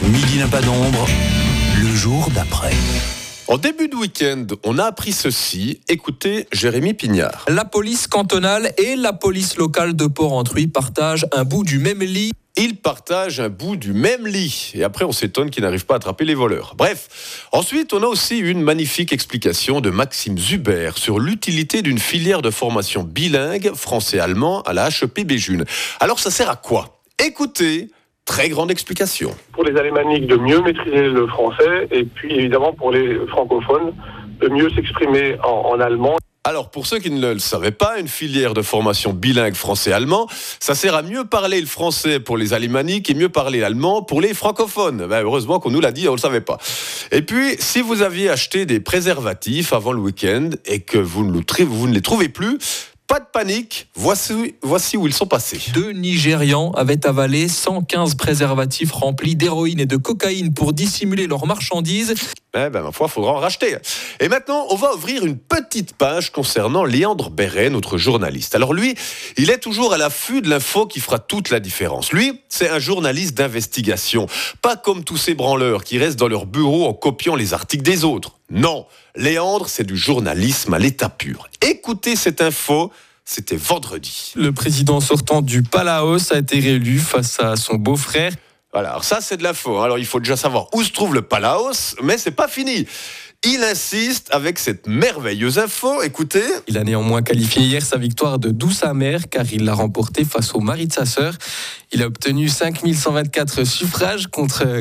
Midi n'a pas d'ombre, le jour d'après. En début de week-end, on a appris ceci. Écoutez Jérémy Pignard. La police cantonale et la police locale de Port-Entruy partagent un bout du même lit. Ils partagent un bout du même lit. Et après, on s'étonne qu'ils n'arrivent pas à attraper les voleurs. Bref, ensuite, on a aussi une magnifique explication de Maxime Zuber sur l'utilité d'une filière de formation bilingue français-allemand à la HEP Béjune. Alors, ça sert à quoi ? Écoutez, très grande explication. Pour les alémaniques, de mieux maîtriser le français, et puis évidemment pour les francophones, de mieux s'exprimer en allemand. Alors, pour ceux qui ne le savaient pas, une filière de formation bilingue français-allemand, ça sert à mieux parler le français pour les alémaniques et mieux parler l'allemand pour les francophones. Heureusement qu'on nous l'a dit, on ne le savait pas. Et puis, si vous aviez acheté des préservatifs avant le week-end et que vous ne les trouvez plus, pas de panique, voici où ils sont passés. 2 Nigérians avaient avalé 115 préservatifs remplis d'héroïne et de cocaïne pour dissimuler leurs marchandises. Ma foi, il faudra en racheter. Et maintenant, on va ouvrir une petite page concernant Léandre Béret, notre journaliste. Alors lui, il est toujours à l'affût de l'info qui fera toute la différence. Lui, c'est un journaliste d'investigation. Pas comme tous ces branleurs qui restent dans leur bureau en copiant les articles des autres. Non, Léandre, c'est du journalisme à l'état pur. Écoutez cette info, c'était vendredi. Le président sortant du Palaos a été réélu face à son beau-frère. Voilà, alors ça c'est de l'info. Alors il faut déjà savoir où se trouve le Palaos, mais c'est pas fini. Il insiste avec cette merveilleuse info, écoutez. Il a néanmoins qualifié hier sa victoire de douce amère car il l'a remportée face au mari de sa sœur. Il a obtenu 5124 suffrages contre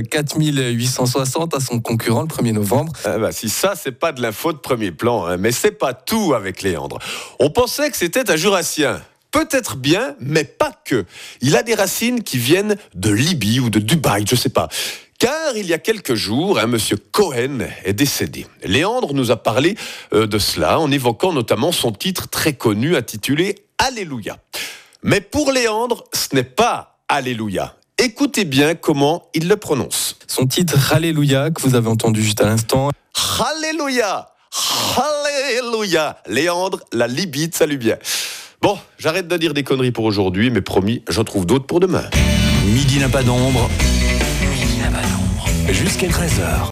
4860 à son concurrent le 1er novembre. Si ça, c'est pas de l'info de premier plan, mais c'est pas tout avec Léandre. On pensait que c'était un Jurassien. Peut-être bien, mais pas que. Il a des racines qui viennent de Libye ou de Dubaï, je sais pas. Car il y a quelques jours, monsieur Cohen est décédé. Léandre nous a parlé de cela en évoquant notamment son titre très connu intitulé « Alléluia ». Mais pour Léandre, ce n'est pas « Alléluia ». Écoutez bien comment il le prononce. Son titre « Alléluia » que vous avez entendu juste à l'instant. « Alléluia ! Alléluia !» Léandre, la Libye, salut bien. Bon, j'arrête de dire des conneries pour aujourd'hui, mais promis, j'en trouve d'autres pour demain. Midi n'a pas d'ombre, jusqu'à 13h.